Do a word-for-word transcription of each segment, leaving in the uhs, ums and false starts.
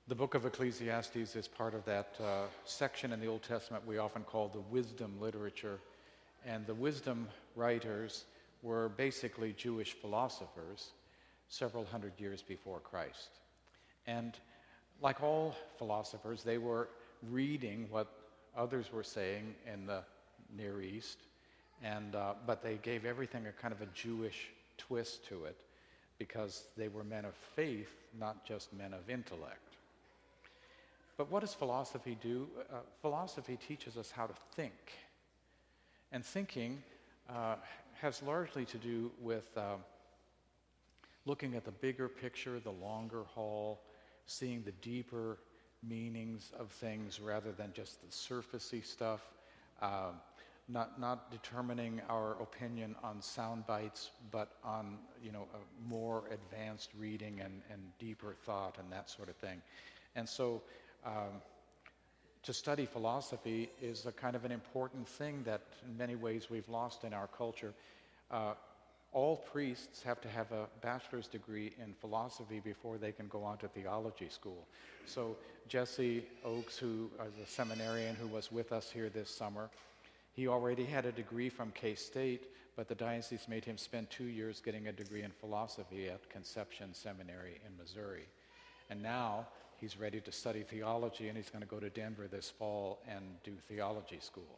The book of Ecclesiastes is part of that uh, section in the Old Testament we often call the wisdom literature. And the wisdom writers were basically Jewish philosophers several hundred years before Christ. And like all philosophers, they were reading what others were saying in the Near East, and uh, but they gave everything a kind of a Jewish twist to it because they were men of faith, not just men of intellect. But what does philosophy do? Uh, philosophy teaches us how to think. And thinking uh, has largely to do with uh, looking at the bigger picture, the longer haul, seeing the deeper meanings of things rather than just the surfacey stuff, uh, not not determining our opinion on sound bites, but on you know a more advanced reading and, and deeper thought and that sort of thing. And so um, to study philosophy is a kind of an important thing that in many ways we've lost in our culture. Uh, all priests have to have a bachelor's degree in philosophy before they can go on to theology school. So Jesse Oakes, who is a seminarian who was with us here this summer, he already had a degree from K-State, but the diocese made him spend two years getting a degree in philosophy at Conception Seminary in Missouri. And now he's ready to study theology, and he's going to go to Denver this fall and do theology school.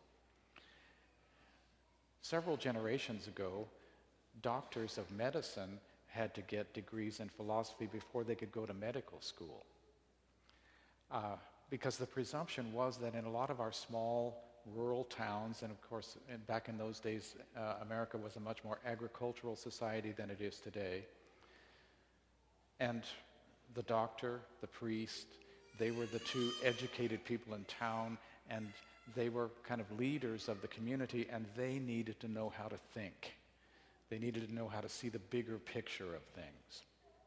Several generations ago, doctors of medicine had to get degrees in philosophy before they could go to medical school. Uh, because the presumption was that in a lot of our small rural towns, and of course in, back in those days, uh, America was a much more agricultural society than it is today. And the doctor, the priest, they were the two educated people in town, and they were kind of leaders of the community, and they needed to know how to think. They needed to know how to see the bigger picture of things.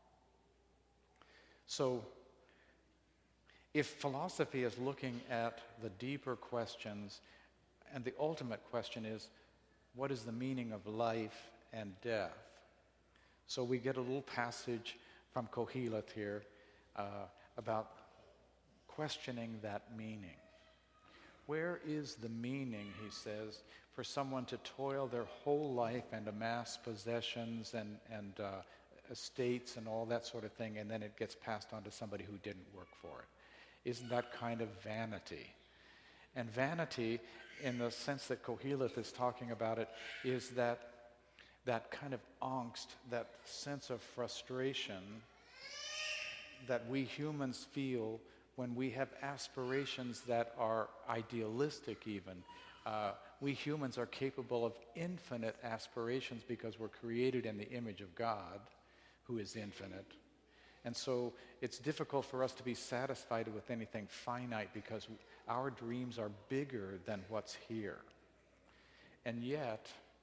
So, if philosophy is looking at the deeper questions, and the ultimate question is, what is the meaning of life and death? So we get a little passage from Kohelet here uh, about questioning that meaning. Where is the meaning, he says, for someone to toil their whole life and amass possessions and, and uh, estates and all that sort of thing, and then it gets passed on to somebody who didn't work for it? Isn't that kind of vanity? And vanity, in the sense that Kohelet is talking about it, is that that kind of angst, that sense of frustration that we humans feel when we have aspirations that are idealistic even. Uh, we humans are capable of infinite aspirations because we're created in the image of God, who is infinite. And so it's difficult for us to be satisfied with anything finite because our dreams are bigger than what's here. And yet,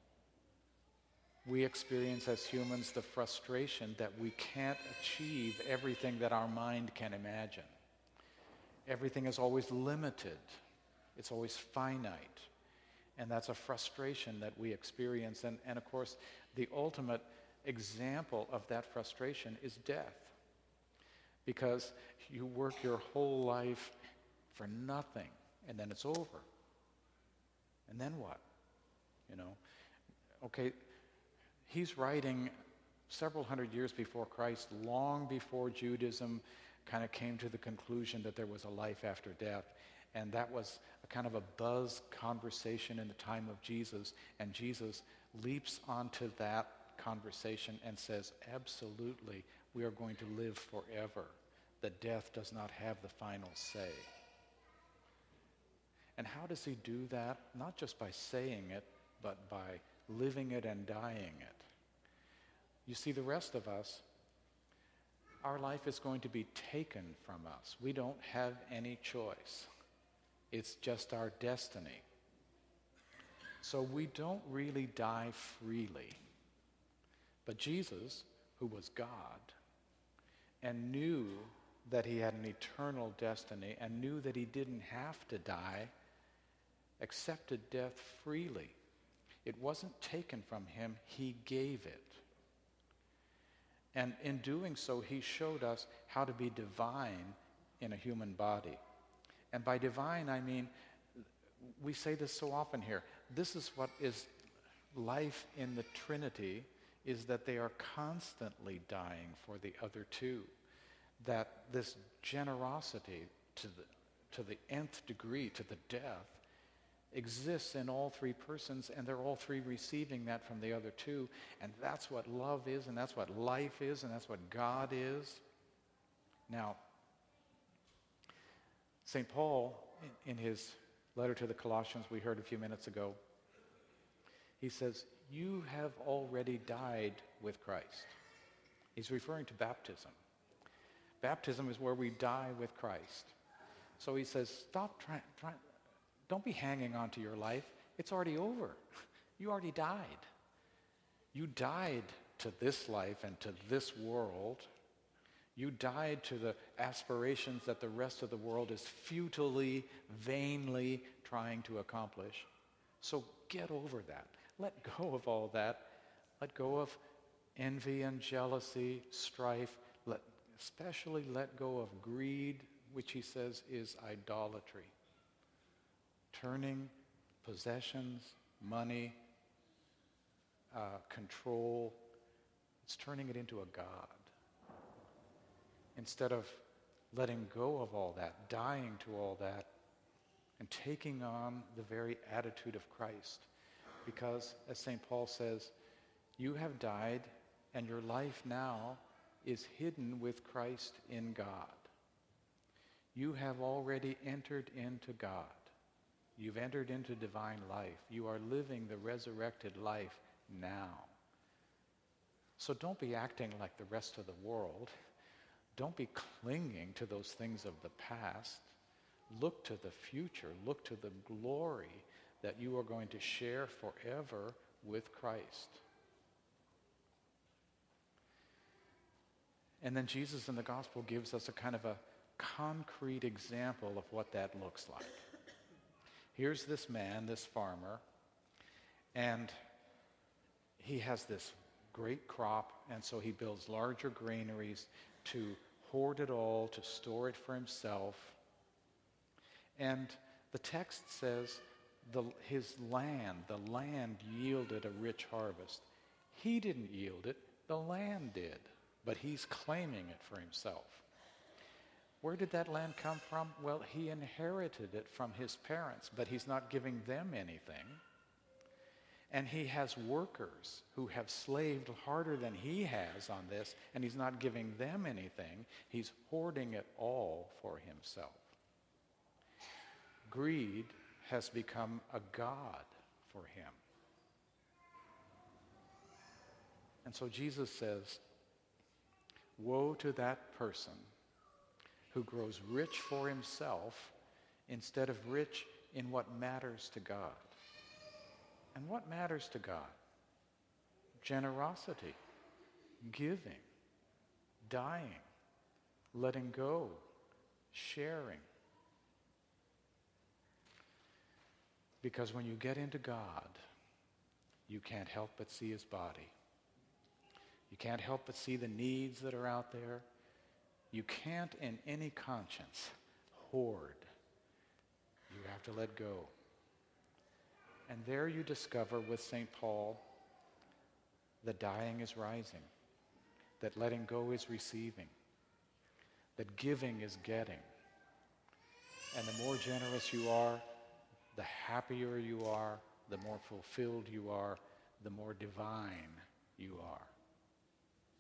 we experience as humans the frustration that we can't achieve everything that our mind can imagine. Everything is always limited. It's always finite. And that's a frustration that we experience. And, and of course, the ultimate example of that frustration is death. Because you work your whole life for nothing, and then it's over. And then what? You know? Okay, he's writing several hundred years before Christ, long before Judaism kind of came to the conclusion that there was a life after death. And that was a kind of a buzz conversation in the time of Jesus. And Jesus leaps onto that conversation and says, absolutely, we are going to live forever. That death does not have the final say. And how does he do that? Not just by saying it, but by living it and dying it. You see, the rest of us, our life is going to be taken from us. We don't have any choice. It's just our destiny. So we don't really die freely. But Jesus, who was God, and knew that he had an eternal destiny, and knew that he didn't have to die, accepted death freely. It wasn't taken from him, he gave it. And in doing so, he showed us how to be divine in a human body. And by divine, I mean, we say this so often here. This is what is life in the Trinity, is that they are constantly dying for the other two. That this generosity to the, to the nth degree, to the death, exists in all three persons, and they're all three receiving that from the other two. And that's what love is, and that's what life is, and that's what God is. Now, Saint Paul, in, in his letter to the Colossians we heard a few minutes ago, he says, you have already died with Christ. He's referring to baptism. Baptism is where we die with Christ. So he says, stop trying, try, don't be hanging on to your life. It's already over. You already died. You died to this life and to this world. You died to the aspirations that the rest of the world is futilely, vainly trying to accomplish. So get over that. Let go of all that. Let go of envy and jealousy, strife. Let, especially let go of greed, which he says is idolatry. Turning possessions, money, uh, control, it's turning it into a god. Instead of letting go of all that, dying to all that, and taking on the very attitude of Christ. Because, as Saint Paul says, you have died, and your life now is hidden with Christ in God. You have already entered into God. You've entered into divine life. You are living the resurrected life now. So don't be acting like the rest of the world. Don't be clinging to those things of the past. Look to the future. Look to the glory that you are going to share forever with Christ. And then Jesus in the gospel gives us a kind of a concrete example of what that looks like. Here's this man, this farmer, and he has this great crop, and so he builds larger granaries to hoard it all, to store it for himself. And the text says the, his land, the land yielded a rich harvest. He didn't yield it, the land did, but he's claiming it for himself. Where did that land come from? Well, he inherited it from his parents, but he's not giving them anything. And he has workers who have slaved harder than he has on this, and he's not giving them anything. He's hoarding it all for himself. Greed has become a god for him. And so Jesus says, woe to that person who grows rich for himself instead of rich in what matters to God. And what matters to God? Generosity, giving, dying, letting go, sharing. Because when you get into God, you can't help but see his body. You can't help but see the needs that are out there. You can't in any conscience hoard. You have to let go. And there you discover with Saint Paul that dying is rising, that letting go is receiving, that giving is getting. And the more generous you are, the happier you are, the more fulfilled you are, the more divine you are.